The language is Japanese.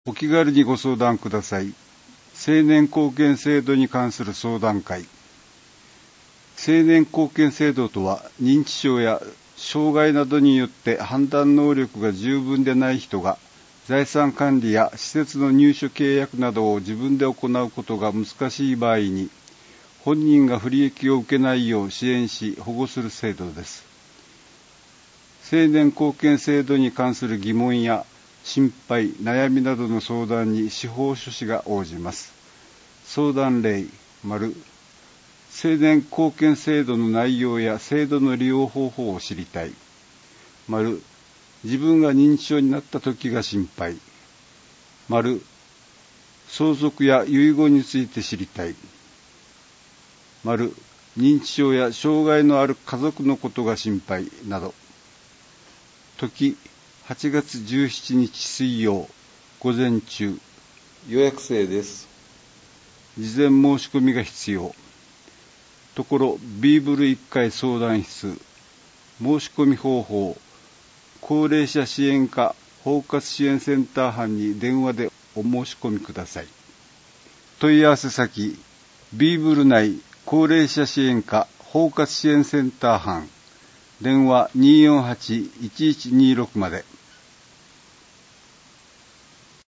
お気軽にご相談ください。青年貢献制度に関する相談会。青年貢献制度とは、認知症や障害などによって判断能力が十分でない人が、財産管理や施設の入所契約などを自分で行うことが難しい場合に、本人が不利益を受けないよう支援し保護する制度です。青年貢献制度に関する疑問や心配、悩みなどの相談に司法書士が応じます。相談例、丸、青年貢献制度の内容や制度の利用方法を知りたい。丸、自分が認知症になった時が心配。丸、相続や遺言について知りたい。丸、認知症や障害のある家族のことが心配など。時、8月17日水曜、午前中。予約制です。事前申し込みが必要。ところ、ビーブル1階相談室。申し込み方法。高齢者支援課包括支援センター班に電話でお申し込みください。問い合わせ先、ビーブル内高齢者支援課包括支援センター班。電話 248-1126 まで。